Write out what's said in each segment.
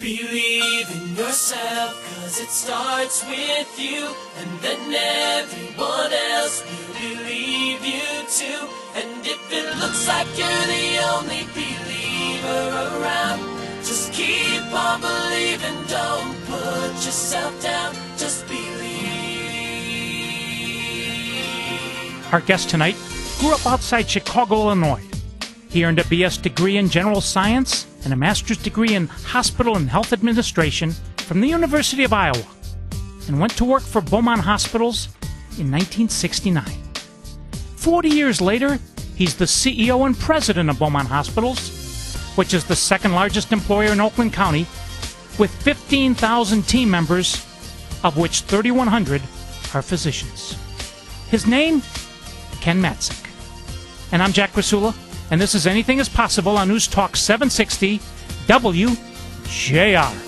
Believe in yourself, 'cause it starts with you, and then everyone else will believe you too. And if it looks like you're the only believer around, just keep on believing, don't put yourself down, just believe. Our guest tonight grew up outside Chicago, Illinois. He earned a B.S. degree in general science and a master's degree in hospital and health administration from the University of Iowa, and went to work for Beaumont Hospitals in 1969. 40 years later, he's the CEO and president of Beaumont Hospitals, which is the second largest employer in Oakland County, with 15,000 team members, of which 3,100 are physicians. His name, Ken Matzek. And I'm Jack Krasula, and this is Anything is Possible on News Talk 760 WJR.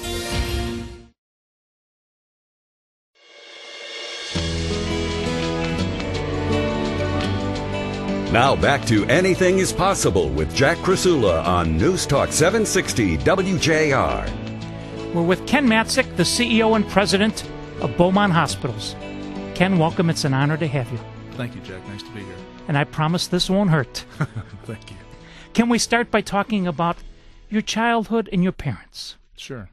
Now back to Anything is Possible with Jack Krasula on News Talk 760 WJR. We're with Ken Matzek, the CEO and president of Beaumont Hospitals. Ken, welcome. It's an honor to have you. Thank you, Jack. Nice to be here. And I promise this won't hurt. Thank you. Can we start by talking about your childhood and your parents? Sure.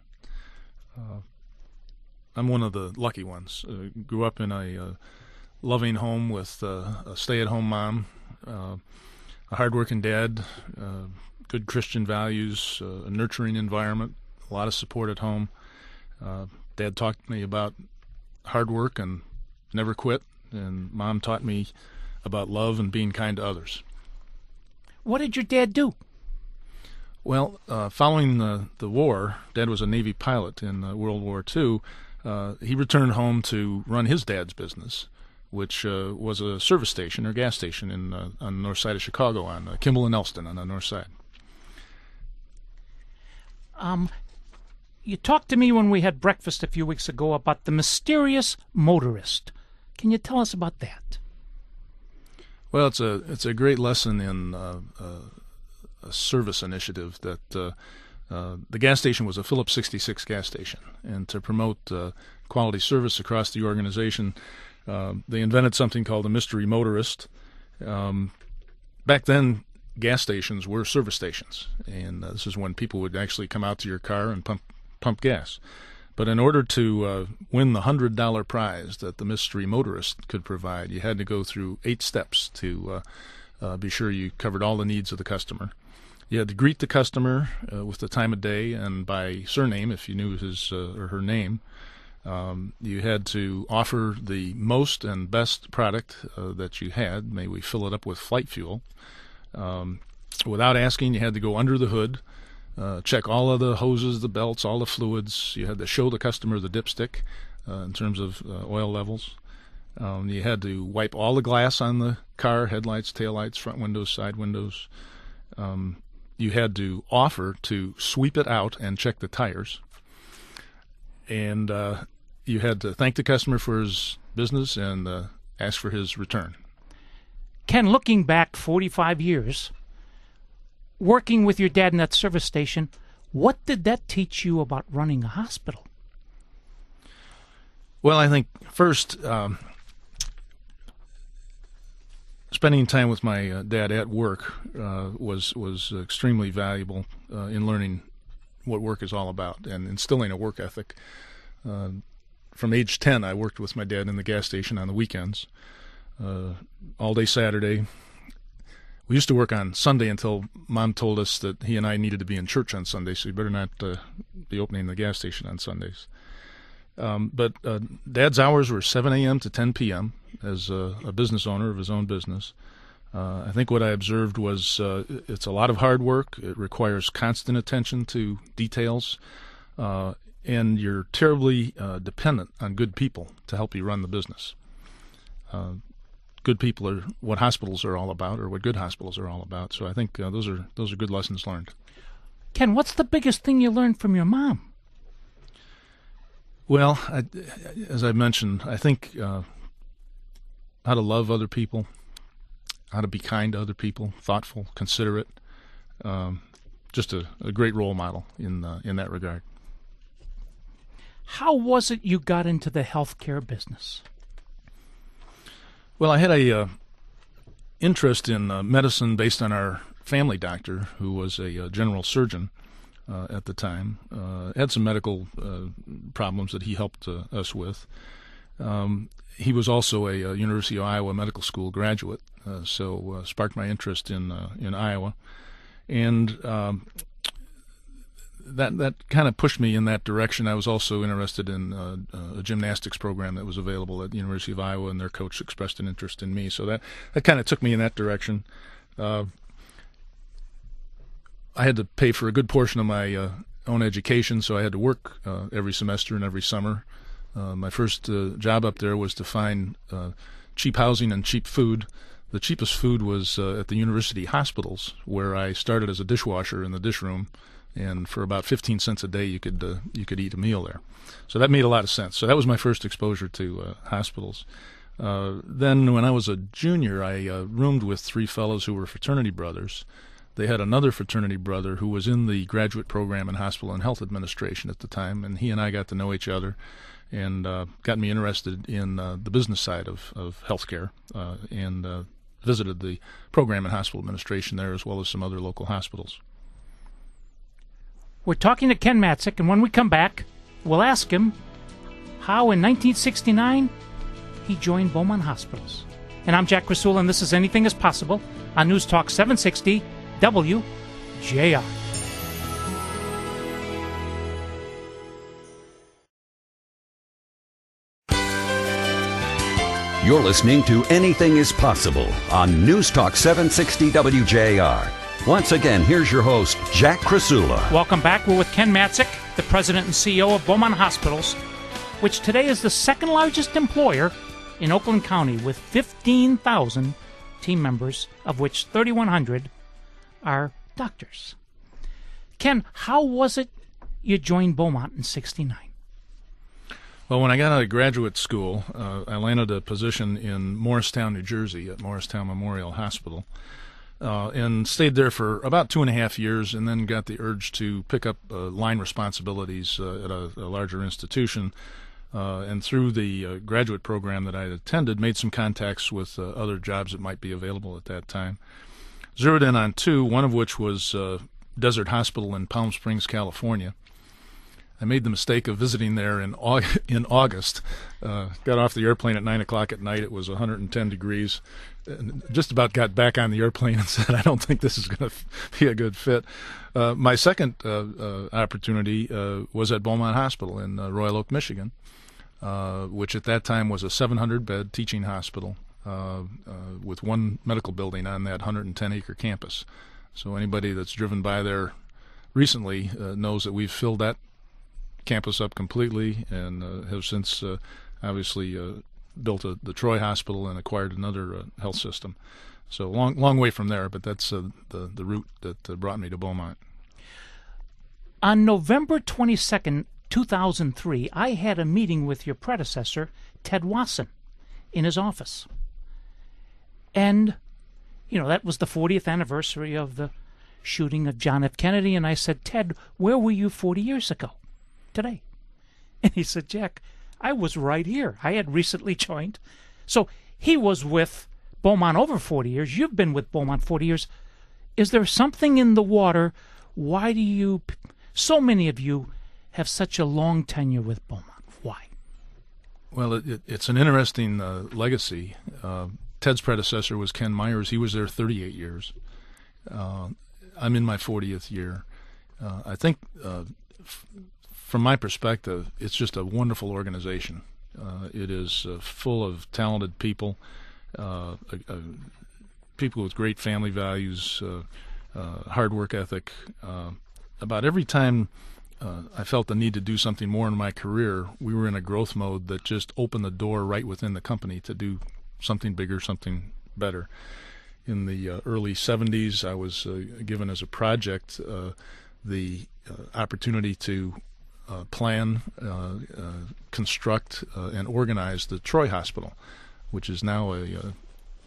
I'm one of the lucky ones. Grew up in a loving home with a stay-at-home mom, a hardworking dad, good Christian values, a nurturing environment, a lot of support at home. Dad taught me about hard work and never quit, and Mom taught me about love and being kind to others. What did your dad do? Well, following the war, Dad was a Navy pilot in World War II. He returned home to run his dad's business, which was a service station or gas station on the north side of Chicago, on Kimball and Elston on the north side. You talked to me when we had breakfast a few weeks ago about the mysterious motorist. Can you tell us about that? Well, it's a great lesson in a service initiative that the gas station was a Phillips 66 gas station, and to promote quality service across the organization, they invented something called a mystery motorist. Back then, gas stations were service stations, and this is when people would actually come out to your car and pump gas. But in order to win the $100 prize that the mystery motorist could provide, you had to go through 8 steps to be sure you covered all the needs of the customer. You had to greet the customer with the time of day and by surname if you knew his or her name. You had to offer the most and best product that you had. May we fill it up with flight fuel. Without asking, you had to go under the hood. Check all of the hoses, the belts, all the fluids. You had to show the customer the dipstick in terms of oil levels. You had to wipe all the glass on the car, headlights, taillights, front windows, side windows. You had to offer to sweep it out and check the tires. And you had to thank the customer for his business and ask for his return. Ken, looking back 45 years, working with your dad in that service station, what did that teach you about running a hospital? Well, I think first, spending time with my dad at work was extremely valuable in learning what work is all about and instilling a work ethic. From age 10, I worked with my dad in the gas station on the weekends, all day Saturday. We used to work on Sunday until Mom told us that he and I needed to be in church on Sunday, so you better not be opening the gas station on Sundays. But Dad's hours were 7 a.m. to 10 p.m. as a business owner of his own business. I think what I observed was it's a lot of hard work. It requires constant attention to details, and you're terribly dependent on good people to help you run the business. Good people are what hospitals are all about, or what good hospitals are all about. So I think those are good lessons learned. Ken, what's the biggest thing you learned from your mom? Well, as I mentioned, I think how to love other people, how to be kind to other people, thoughtful, considerate. Just a great role model in that regard. how was it you got into the healthcare business? Well, I had a interest in medicine based on our family doctor, who was a general surgeon at the time. Had some medical problems that he helped us with. He was also a University of Iowa Medical School graduate, so sparked my interest in Iowa, and that kind of pushed me in that direction. I was also interested in a gymnastics program that was available at the University of Iowa, and their coach expressed an interest in me, so that kind of took me in that direction. I had to pay for a good portion of my own education, so I had to work every semester and every summer. My first job up there was to find cheap housing and cheap food. The cheapest food was at the university hospitals, where I started as a dishwasher in the dish room, and for about 15 cents a day you could eat a meal there. So that made a lot of sense. So that was my first exposure to hospitals. Then when I was a junior, I roomed with three fellows who were fraternity brothers. They had another fraternity brother who was in the graduate program in hospital and health administration at the time, and he and I got to know each other, and got me interested in the business side of healthcare, and visited the program in hospital administration there, as well as some other local hospitals. We're talking to Ken Matzek, and when we come back, we'll ask him how in 1969 he joined Beaumont Hospitals. And I'm Jack Krasula, and this is Anything is Possible on News Talk 760 WJR. You're listening to Anything is Possible on News Talk 760 WJR. Once again, here's your host, Jack Krasula. Welcome back. We're with Ken Matzek, the president and CEO of Beaumont Hospitals, which today is the second largest employer in Oakland County with 15,000 team members, of which 3,100 are doctors. Ken, how was it you joined Beaumont in '69? Well, when I got out of graduate school, I landed a position in Morristown, New Jersey, at Morristown Memorial Hospital, and stayed there for about 2.5 years, and then got the urge to pick up line responsibilities at a larger institution. And through the graduate program that I had attended, made some contacts with other jobs that might be available at that time. Zeroed in on two, one of which was Desert Hospital in Palm Springs, California. I made the mistake of visiting there in August. Got off the airplane at 9 o'clock at night. It was 110 degrees. And just about got back on the airplane and said, I don't think this is going to be a good fit. My second opportunity was at Beaumont Hospital in Royal Oak, Michigan, which at that time was a 700-bed teaching hospital with one medical building on that 110-acre campus. So anybody that's driven by there recently knows that we've filled that campus up completely, and have since obviously built the Troy Hospital and acquired another health system. So long way from there, but that's the route that brought me to Beaumont. On November 22nd, 2003, I had a meeting with your predecessor, Ted Wasson, in his office. And, you know, that was the 40th anniversary of the shooting of John F. Kennedy, and I said, Ted, where were you 40 years ago today? And he said, Jack, I was right here. I had recently joined. So he was with Beaumont over 40 years. You've been with Beaumont 40 years. Is there something in the water? Why do you, so many of you, have such a long tenure with Beaumont? Why? Well, it's an interesting legacy. Ted's predecessor was Ken Myers. He was there 38 years. I'm in my 40th year. I think from my perspective, it's just a wonderful organization. It is full of talented people, people with great family values, hard work ethic. About every time I felt the need to do something more in my career, we were in a growth mode that just opened the door right within the company to do something bigger, something better. In the early 70s, I was given as a project the opportunity to plan, construct, and organize the Troy Hospital, which is now a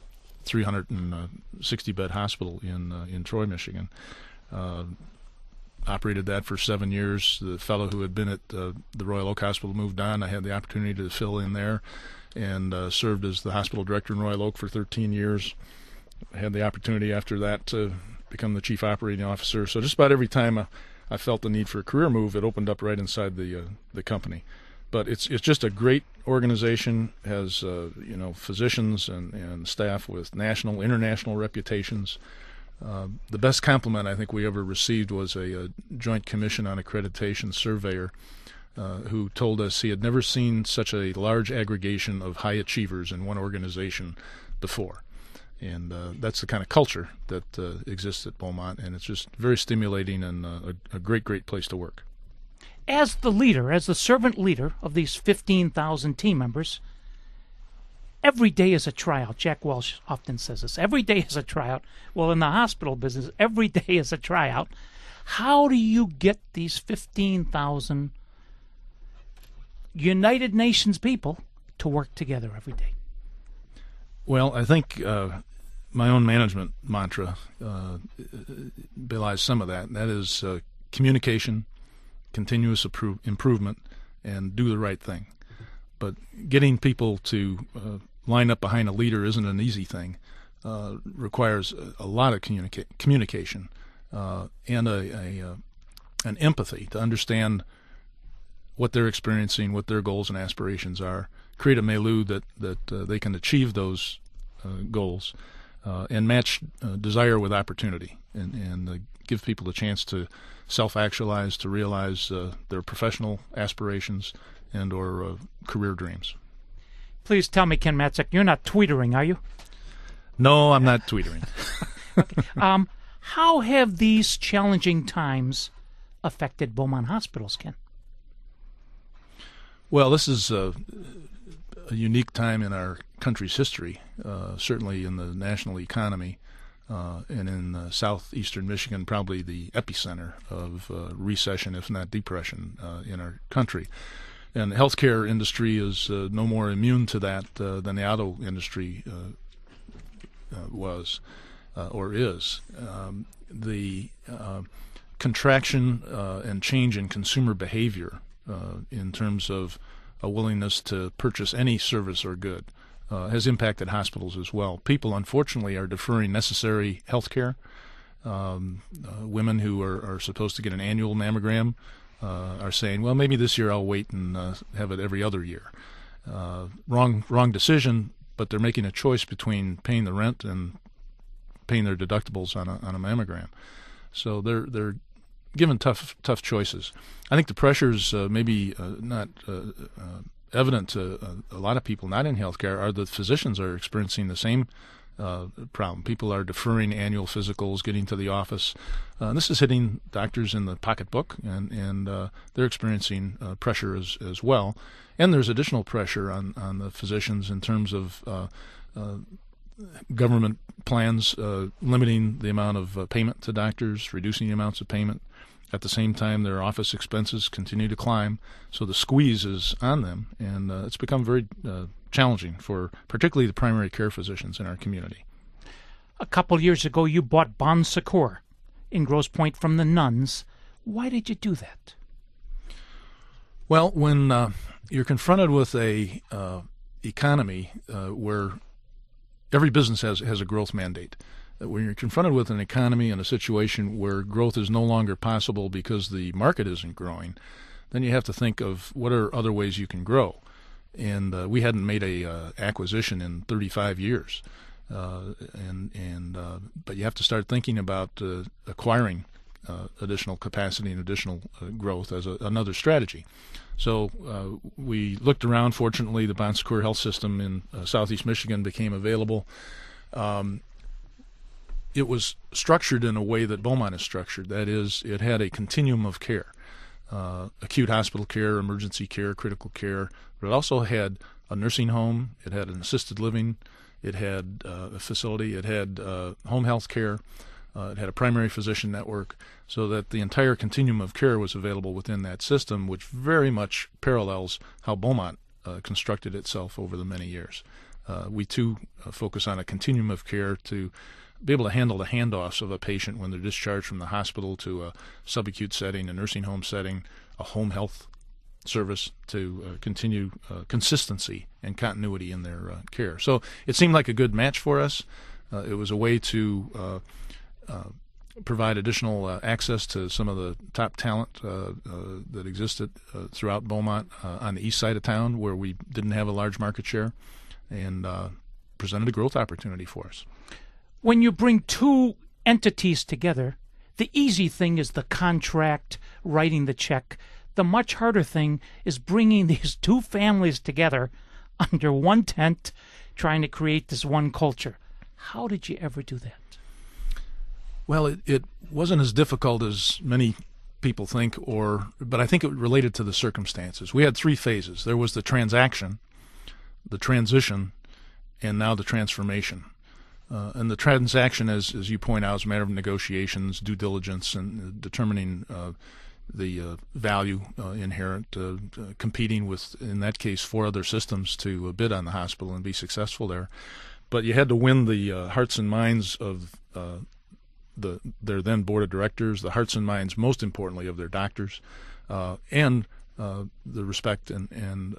360-bed hospital in Troy, Michigan. operated that for 7 years. The fellow who had been at the Royal Oak Hospital moved on. I had the opportunity to fill in there and served as the hospital director in Royal Oak for 13 years. I had the opportunity after that to become the chief operating officer. So just about every time I felt the need for a career move, it opened up right inside the company. But it's just a great organization, has physicians and staff with national, international reputations. The best compliment I think we ever received was a Joint Commission on Accreditation surveyor who told us he had never seen such a large aggregation of high achievers in one organization before. And that's the kind of culture that exists at Beaumont, and it's just very stimulating and a great, great place to work. As the leader, as the servant leader of these 15,000 team members, every day is a tryout. Jack Welch often says this. Every day is a tryout. Well, in the hospital business, every day is a tryout. How do you get these 15,000 United Nations people to work together every day? Well, I think my own management mantra belies some of that. And that is communication, continuous improvement, and do the right thing. But getting people to line up behind a leader isn't an easy thing. Requires a lot of communication and an empathy to understand what they're experiencing, what their goals and aspirations are, create a milieu that they can achieve those goals, and match desire with opportunity, and give people a chance to self-actualize, to realize their professional aspirations and or career dreams. Please tell me, Ken Matzek, you're not tweetering, are you? No, I'm not tweetering. Okay. How have these challenging times affected Beaumont hospitals, Ken? Well, this is a unique time in our country's history, certainly in the national economy, and in southeastern Michigan, probably the epicenter of recession, if not depression, in our country. And the healthcare industry is no more immune to that than the auto industry was or is. The contraction and change in consumer behavior in terms of a willingness to purchase any service or good has impacted hospitals as well. People, unfortunately, are deferring necessary health care. Women who are supposed to get an annual mammogram are saying, well, maybe this year I'll wait and have it every other year. Wrong decision, but they're making a choice between paying the rent and paying their deductibles on a mammogram. So they're given tough choices. I think the pressures maybe not evident to a lot of people not in healthcare are the physicians are experiencing the same problem. People are deferring annual physicals, getting to the office. This is hitting doctors in the pocketbook, and they're experiencing pressure as well. And there's additional pressure on the physicians in terms of government plans limiting the amount of payment to doctors, reducing the amounts of payment. At the same time, their office expenses continue to climb, so the squeeze is on them, and it's become very challenging for particularly the primary care physicians in our community. A couple years ago, you bought Bon Secours in Grosse Pointe from the nuns. Why did you do that? Well, when you're confronted with a economy where every business has a growth mandate, when you're confronted with an economy and a situation where growth is no longer possible because the market isn't growing, then you have to think of what are other ways you can grow. And we hadn't made a acquisition in 35 years, but you have to start thinking about acquiring additional capacity and additional growth as another strategy. So we looked around. Fortunately, the Bon Secours Health System in southeast Michigan became available. It was structured in a way that Beaumont is structured. That is, it had a continuum of care, acute hospital care, emergency care, critical care, but it also had a nursing home, it had an assisted living, it had a facility, it had home health care, it had a primary physician network, so that the entire continuum of care was available within that system, which very much parallels how Beaumont constructed itself over the many years. We, too, focus on a continuum of care to be able to handle the handoffs of a patient when they're discharged from the hospital to a subacute setting, a nursing home setting, a home health service, to continue consistency and continuity in their care. So it seemed like a good match for us. It was a way to provide additional access to some of the top talent that existed throughout Beaumont on the east side of town, where we didn't have a large market share, and presented a growth opportunity for us. When you bring two entities together, the easy thing is the contract, writing the check. The much harder thing is bringing these two families together under one tent, trying to create this one culture. How did you ever do that? Well, it wasn't as difficult as many people think, but I think it related to the circumstances. We had three phases. There was the transaction, the transition, and now the transformation. And the transaction, as you point out, is a matter of negotiations, due diligence, and determining the value inherent, competing with, in that case, 4 other systems to bid on the hospital and be successful there. But you had to win the hearts and minds of their then board of directors, the hearts and minds, most importantly, of their doctors, and the respect and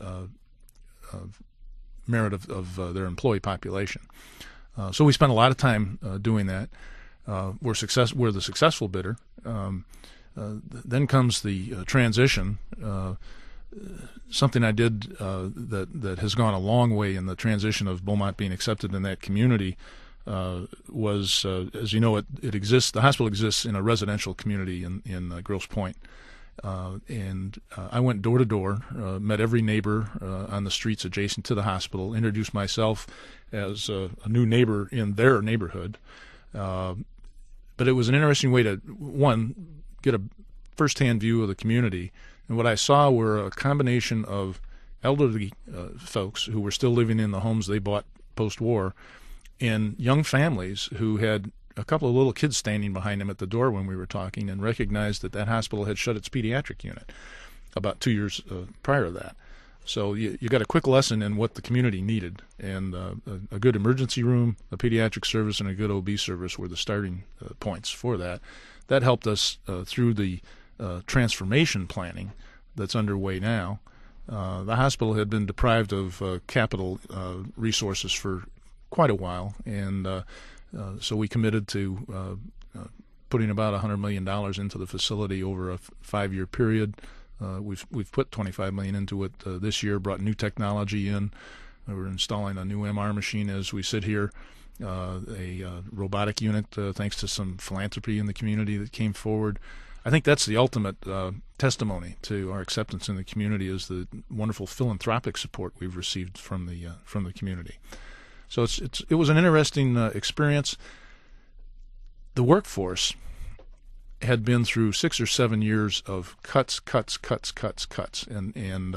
merit of their employee population. So we spent a lot of time doing that. We're the successful bidder. Then comes the transition. Something I did that has gone a long way in the transition of Beaumont being accepted in that community was, as you know, it exists. The hospital exists in a residential community in Grosse Pointe. And I went door to door, met every neighbor on the streets adjacent to the hospital, introduced myself as a new neighbor in their neighborhood. But it was an interesting way to, one, get a firsthand view of the community. And what I saw were a combination of elderly folks who were still living in the homes they bought post-war, and young families who had a couple of little kids standing behind them at the door when we were talking, and recognized that hospital had shut its pediatric unit about 2 years prior to that. So you got a quick lesson in what the community needed, and a good emergency room, a pediatric service, and a good OB service were the starting points for that. That helped us through the transformation planning that's underway now. The hospital had been deprived of capital resources for quite a while, and so we committed to putting about $100 million into the facility over a 5-year period. We've put $25 million into it this year, brought new technology in. We're installing a new MR machine as we sit here, a robotic unit thanks to some philanthropy in the community that came forward. I think that's the ultimate testimony to our acceptance in the community, is the wonderful philanthropic support we've received from the community. So it was an interesting experience. The workforce had been through 6 or 7 years of cuts, and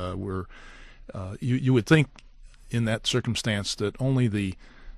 you would think in that circumstance that only the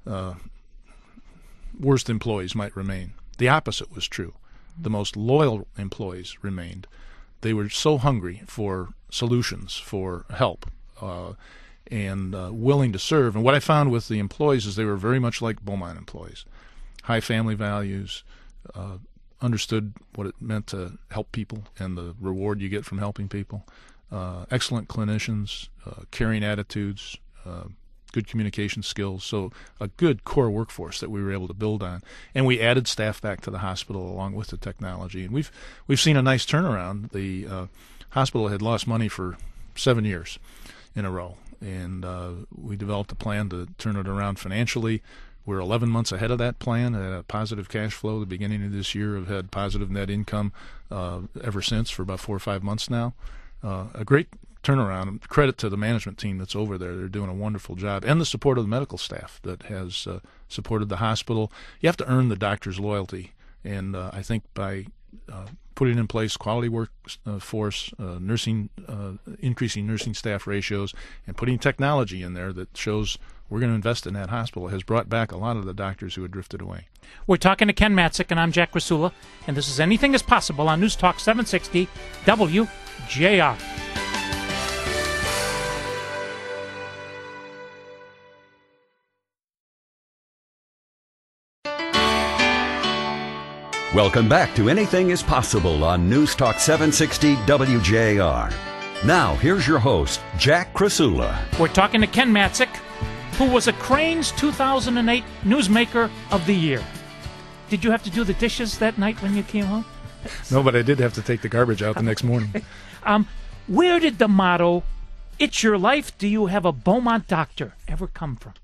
worst employees might remain. The opposite was true. The most loyal employees remained. They were so hungry for solutions, for help, and willing to serve. And what I found with the employees is they were very much like Beaumont employees. High family values, understood what it meant to help people and the reward you get from helping people. Excellent clinicians, caring attitudes, good communication skills. So a good core workforce that we were able to build on. And we added staff back to the hospital along with the technology. And we've seen a nice turnaround. The hospital had lost money for 7 years in a row. And we developed a plan to turn it around financially. We're 11 months ahead of that plan. Had a positive cash flow at the beginning of this year. Have had positive net income ever since for about 4 or 5 months now. A great turnaround. Credit to the management team that's over there. They're doing a wonderful job. And the support of the medical staff that has supported the hospital. You have to earn the doctor's loyalty. And I think by putting in place quality workforce, increasing nursing staff ratios, and putting technology in there that shows we're going to invest in that hospital has brought back a lot of the doctors who had drifted away. We're talking to Ken Matzek, and I'm Jack Krasula, and this is Anything is Possible on News Talk 760 WJR. Welcome back to Anything is Possible on News Talk 760 WJR. Now, here's your host, Jack Krasula. We're talking to Ken Matzik, who was a Crain's 2008 Newsmaker of the Year. Did you have to do the dishes that night when you came home? No, but I did have to take the garbage out the next morning. Where did the motto, "It's your life, do you have a Beaumont doctor," ever come from?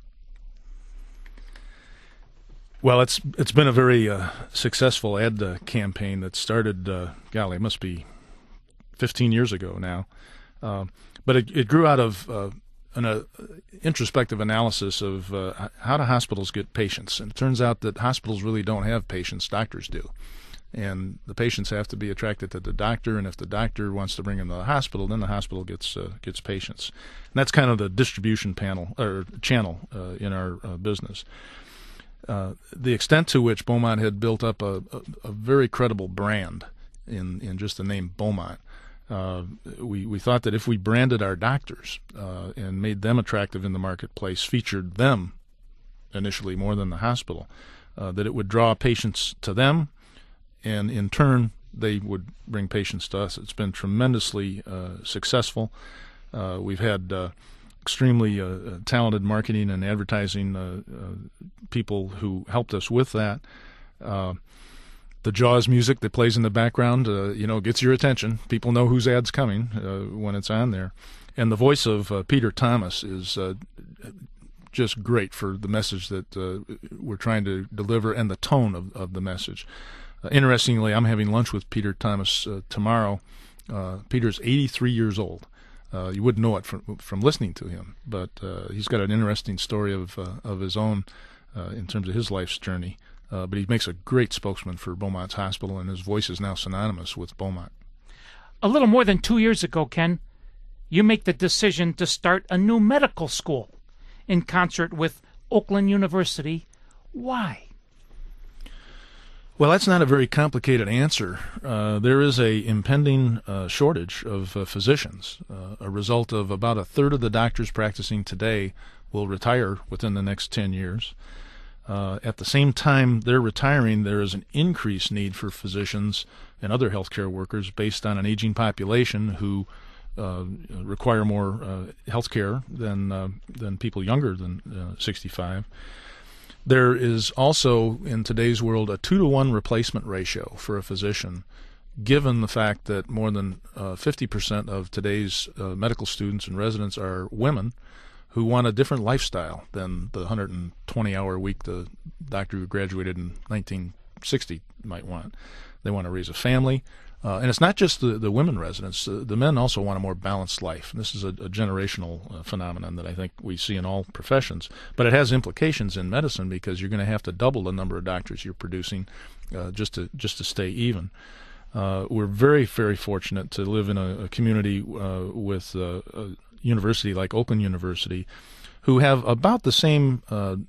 Well, it's been a very successful ad campaign that started, golly, it must be 15 years ago now. But it grew out of an introspective analysis of how do hospitals get patients. And it turns out that hospitals really don't have patients, doctors do. And the patients have to be attracted to the doctor, and if the doctor wants to bring them to the hospital, then the hospital gets patients. And that's kind of the distribution channel in our business. The extent to which Beaumont had built up a very credible brand in just the name Beaumont. We thought that if we branded our doctors and made them attractive in the marketplace, featured them initially more than the hospital, that it would draw patients to them, and in turn they would bring patients to us. It's been tremendously successful. We've had extremely talented marketing and advertising people who helped us with that. The Jaws music that plays in the background, gets your attention. People know whose ad's coming when it's on there. And the voice of Peter Thomas is just great for the message that we're trying to deliver and the tone of the message. Interestingly, I'm having lunch with Peter Thomas tomorrow. Peter's 83 years old. You wouldn't know it from listening to him, but he's got an interesting story of his own in terms of his life's journey. But he makes a great spokesman for Beaumont's hospital, and his voice is now synonymous with Beaumont. A little more than 2 years ago, Ken, you make the decision to start a new medical school in concert with Oakland University. Why? Well, that's not a very complicated answer. There is a impending shortage of physicians. A result of about a third of the doctors practicing today will retire within the next 10 years. At the same time they're retiring, there is an increased need for physicians and other healthcare workers based on an aging population who require more healthcare than people younger than 65. There is also, in today's world, a 2-to-1 replacement ratio for a physician, given the fact that more than 50% of today's medical students and residents are women who want a different lifestyle than the 120-hour week the doctor who graduated in 1960 might want. They want to raise a family. And it's not just the women residents. The men also want a more balanced life. And this is a generational phenomenon that I think we see in all professions. But it has implications in medicine because you're going to have to double the number of doctors you're producing just to stay even. We're very, very fortunate to live in a community with a university like Oakland University, who have about the same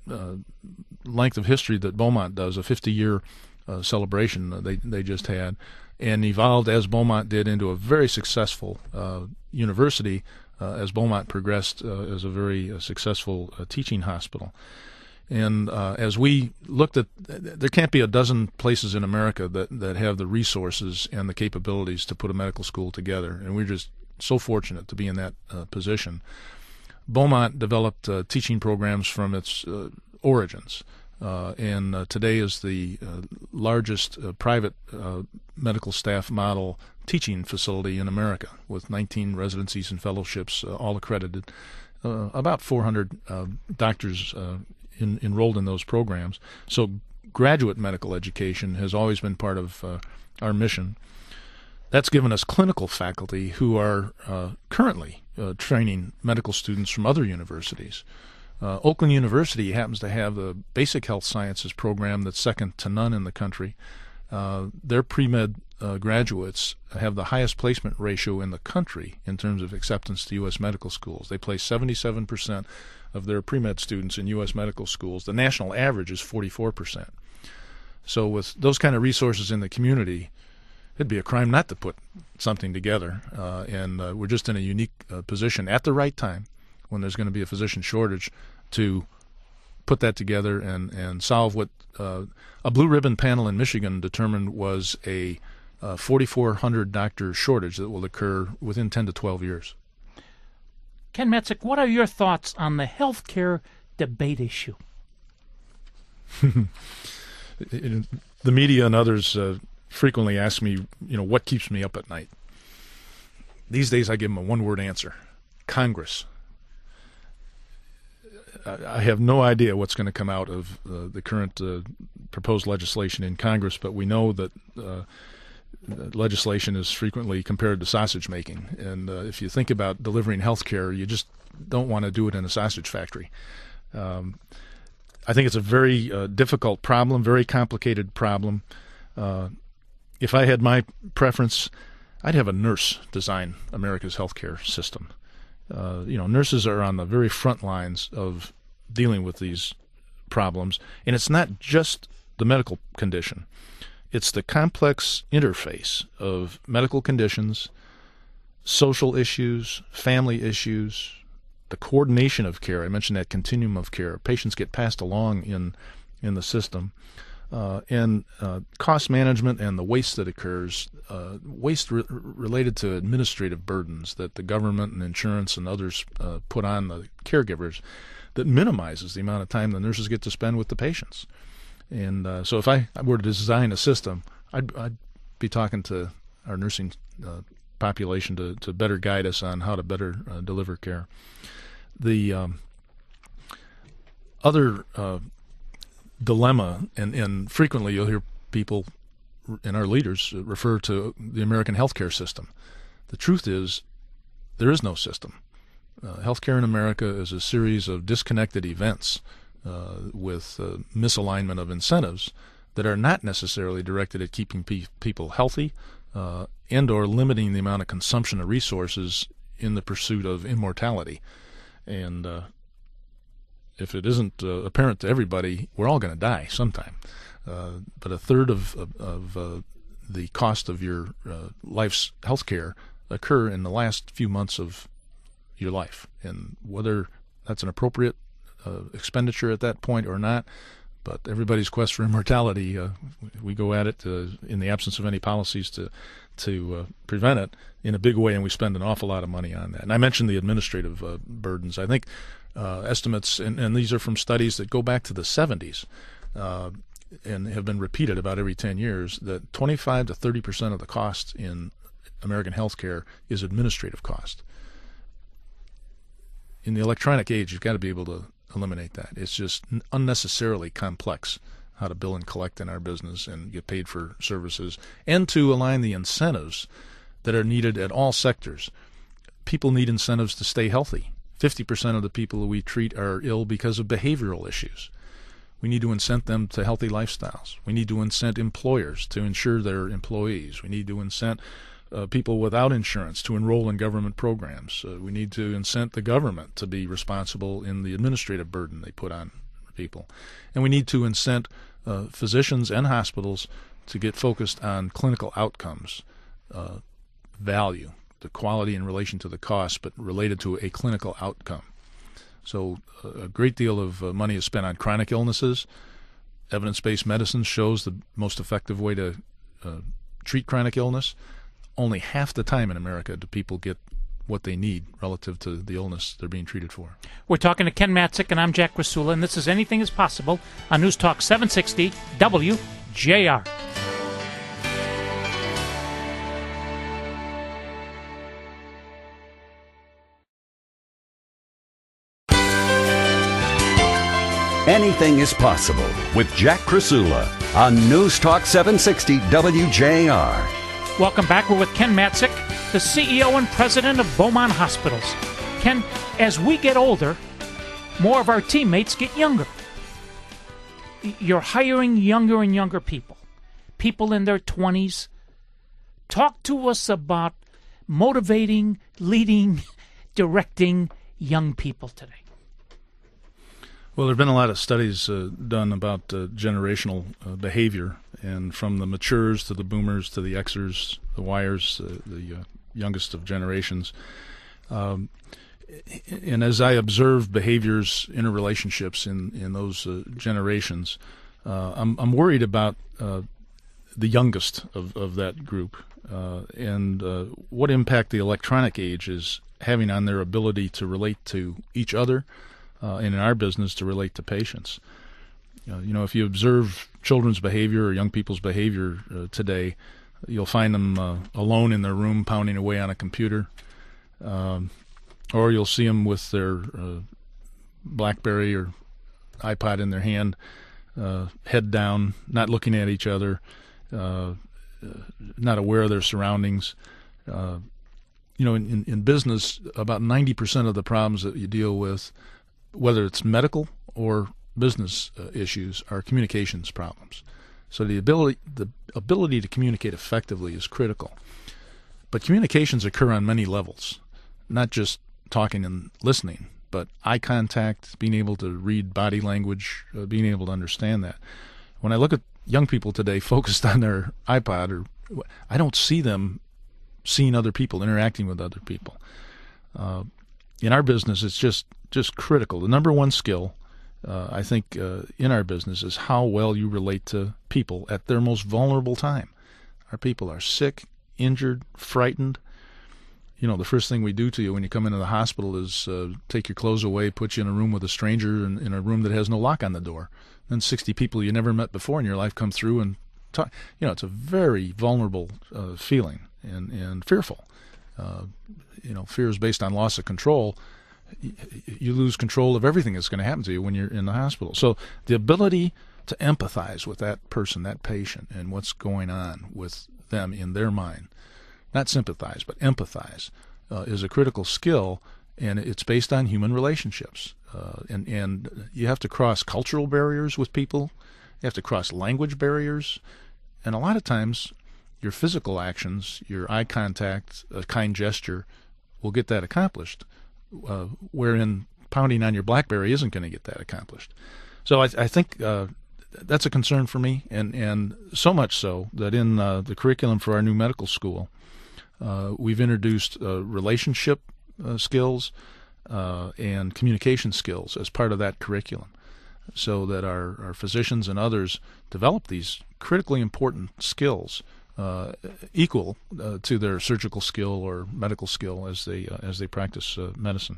length of history that Beaumont does, a 50-year celebration they just had, and evolved as Beaumont did into a very successful university as Beaumont progressed as a very successful teaching hospital. And as we looked at, there can't be a dozen places in America that have the resources and the capabilities to put a medical school together, and we're just so fortunate to be in that position. Beaumont developed teaching programs from its origins, and today is the largest private medical staff model teaching facility in America, with 19 residencies and fellowships, all accredited, about 400 doctors enrolled in those programs. So graduate medical education has always been part of our mission. That's given us clinical faculty who are currently training medical students from other universities. Oakland University happens to have a basic health sciences program that's second to none in the country. Their pre-med graduates have the highest placement ratio in the country in terms of acceptance to U.S. medical schools. They place 77% of their pre-med students in U.S. medical schools. The national average is 44%. So with those kind of resources in the community, it'd be a crime not to put something together, and we're just in a unique position at the right time when there's going to be a physician shortage to put that together and solve what a blue ribbon panel in Michigan determined was a 4,400 doctor shortage that will occur within 10 to 12 years. Ken Matzek, what are your thoughts on the healthcare debate issue? The media and others frequently ask me, what keeps me up at night. These days I give them a one-word answer: Congress. I have no idea what's going to come out of the current proposed legislation in Congress, but we know that legislation is frequently compared to sausage making. And if you think about delivering health care, you just don't want to do it in a sausage factory. I think it's a very difficult problem, very complicated problem. If I had my preference, I'd have a nurse design America's healthcare system. Nurses are on the very front lines of dealing with these problems, and it's not just the medical condition. It's the complex interface of medical conditions, social issues, family issues, the coordination of care. I mentioned that continuum of care. Patients get passed along in the system. And cost management and the waste that occurs, waste related to administrative burdens that the government and insurance and others put on the caregivers, that minimizes the amount of time the nurses get to spend with the patients. And so if I were to design a system, I'd be talking to our nursing population to better guide us on how to better deliver care. The other dilemma, and frequently you'll hear people and our leaders refer to the American healthcare system. The truth is, there is no system. Healthcare in America is a series of disconnected events with misalignment of incentives that are not necessarily directed at keeping people healthy and or limiting the amount of consumption of resources in the pursuit of immortality. And if it isn't apparent to everybody, we're all going to die sometime. But a third of the cost of your life's health care occur in the last few months of your life. And whether that's an appropriate expenditure at that point or not, but everybody's quest for immortality, we go at it in the absence of any policies to prevent it in a big way, and we spend an awful lot of money on that. And I mentioned the administrative burdens. I think estimates, and these are from studies that go back to the 70s and have been repeated about every 10 years, that 25 to 30% of the cost in American healthcare is administrative cost. In the electronic age, you've got to be able to eliminate that. It's just unnecessarily complex how to bill and collect in our business and get paid for services, and to align the incentives that are needed at all sectors. People need incentives to stay healthy. 50% of the people we treat are ill because of behavioral issues. We need to incent them to healthy lifestyles. We need to incent employers to insure their employees. We need to incent people without insurance to enroll in government programs. We need to incent the government to be responsible in the administrative burden they put on people. And we need to incent physicians and hospitals to get focused on clinical outcomes, value, the quality in relation to the cost, but related to a clinical outcome. So a great deal of money is spent on chronic illnesses. Evidence-based medicine shows the most effective way to treat chronic illness. Only half the time in America do people get what they need relative to the illness they're being treated for. We're talking to Ken Matzek, and I'm Jack Krasula, and this is Anything is Possible on News Talk 760 WJR. Anything is Possible with Jack Krasula on News Talk 760 WJR. Welcome back. We're with Ken Matzek, the CEO and president of Beaumont Hospitals. Ken, as we get older, more of our teammates get younger. You're hiring younger and younger people in their 20s. Talk to us about motivating, leading, directing young people today. Well, there have been a lot of studies done about generational behavior, and from the matures to the boomers to the Xers, the Yers, the youngest of generations. and as I observe behaviors, interrelationships in those generations, I'm worried about the youngest of that group and what impact the electronic age is having on their ability to relate to each other and in our business to relate to patients. If you observe children's behavior or young people's behavior today, you'll find them alone in their room pounding away on a computer, or you'll see them with their BlackBerry or iPod in their hand, head down, not looking at each other, not aware of their surroundings. In business, about 90% of the problems that you deal with, whether it's medical or business issues, are communications problems. So the ability to communicate effectively is critical. But communications occur on many levels, not just talking and listening, but eye contact, being able to read body language, being able to understand that. When I look at young people today focused on their iPod, I don't see them seeing other people, interacting with other people. In our business, it's just critical. The number one skill, I think, in our business is how well you relate to people at their most vulnerable time. Our people are sick, injured, frightened. The first thing we do to you when you come into the hospital is take your clothes away, put you in a room with a stranger in a room that has no lock on the door. Then 60 people you never met before in your life come through and talk. It's a very vulnerable feeling and fearful. Fear is based on loss of control. You lose control of everything that's going to happen to you when you're in the hospital. So the ability to empathize with that person, that patient, and what's going on with them in their mind, not sympathize, but empathize, is a critical skill, and it's based on human relationships. And you have to cross cultural barriers with people. You have to cross language barriers. And a lot of times, your physical actions, your eye contact, a kind gesture, will get that accomplished, wherein pounding on your BlackBerry isn't going to get that accomplished. So I think that's a concern for me, and so much so that in the curriculum for our new medical school, we've introduced relationship skills and communication skills as part of that curriculum, so that our physicians and others develop these critically important skills equal to their surgical skill or medical skill as they practice medicine.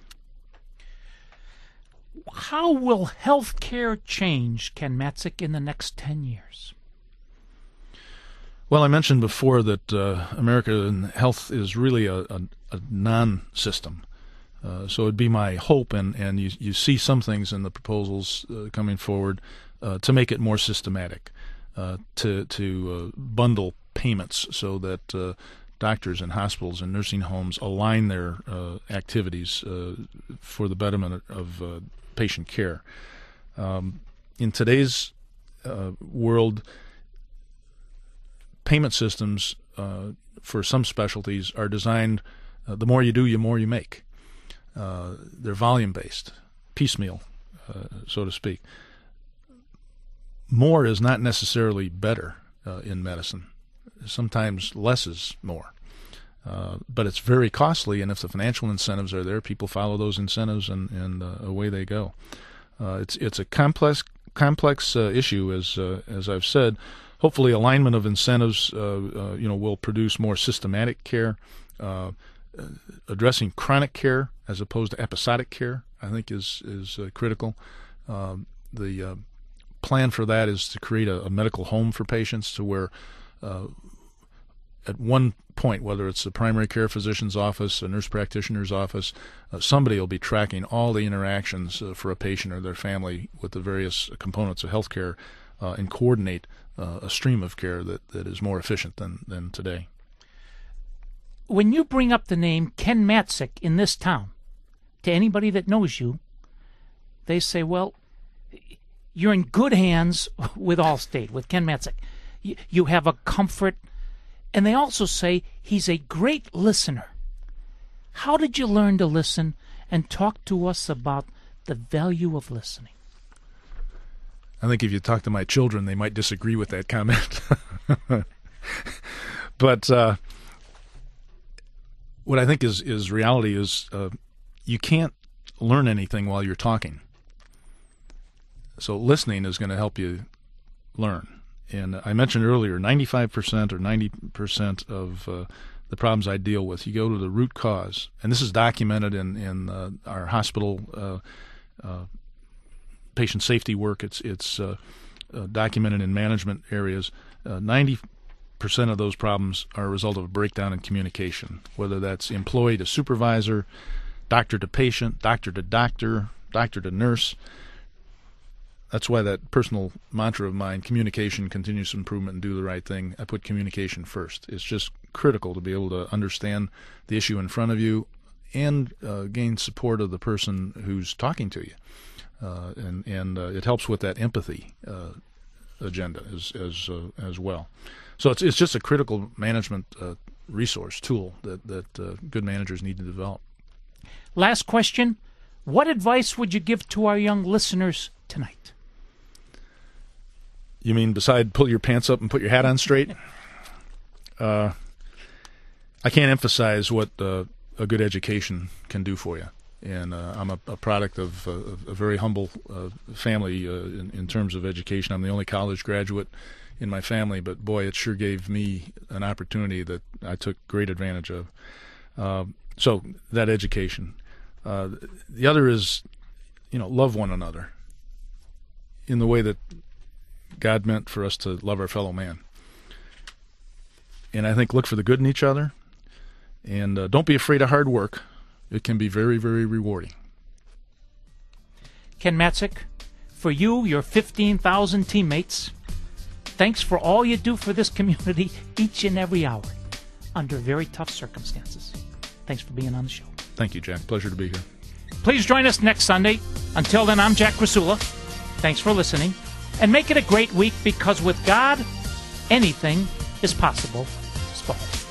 How will healthcare change, Ken Matzik, in the next 10 years? Well, I mentioned before that American health is really a non-system. So it'd be my hope, and you see some things in the proposals coming forward to make it more systematic, to bundle payments so that doctors and hospitals and nursing homes align their activities for the betterment of patient care. In today's world, payment systems for some specialties are designed, the more you do, the more you make. They're volume-based, piecemeal, so to speak. More is not necessarily better in medicine. Sometimes less is more. But it's very costly, and if the financial incentives are there, people follow those incentives, and away they go. It's a complex issue, as I've said. Hopefully, alignment of incentives, will produce more systematic care. Addressing chronic care as opposed to episodic care, I think, is critical. The plan for that is to create a medical home for patients, to where at one point, whether it's the primary care physician's office, a nurse practitioner's office, somebody will be tracking all the interactions for a patient or their family with the various components of healthcare and coordinate a stream of care that is more efficient than today. When you bring up the name Ken Matzik in this town, to anybody that knows you, they say, well, you're in good hands with Allstate, with Ken Matzik. You have a comfort. And they also say he's a great listener. How did you learn to listen? And talk to us about the value of listening. I think if you talk to my children, they might disagree with that comment. But what I think is reality is you can't learn anything while you're talking. So listening is going to help you learn. And I mentioned earlier, 95% or 90% of the problems I deal with, you go to the root cause. And this is documented in our hospital patient safety work. It's documented in management areas. 90% of those problems are a result of a breakdown in communication, whether that's employee to supervisor, doctor to patient, doctor to doctor, doctor to nurse. That's why that personal mantra of mine, communication, continuous improvement, and do the right thing, I put communication first. It's just critical to be able to understand the issue in front of you and gain support of the person who's talking to you. And it helps with that empathy agenda as well. So it's just a critical management resource tool that good managers need to develop. Last question. What advice would you give to our young listeners tonight? You mean beside pull your pants up and put your hat on straight? I can't emphasize what a good education can do for you. And I'm a product of a very humble family in terms of education. I'm the only college graduate in my family, but boy, it sure gave me an opportunity that I took great advantage of. So that education. The other is, love one another in the way that God meant for us to love our fellow man. And I think look for the good in each other, and don't be afraid of hard work. It can be very, very rewarding. Ken Matzek, for you, your 15,000 teammates, thanks for all you do for this community each and every hour under very tough circumstances. Thanks for being on the show. Thank you, Jack. Pleasure to be here. Please join us next Sunday. Until then, I'm Jack Krasula. Thanks for listening. And make it a great week, because with God, anything is possible. Spahal.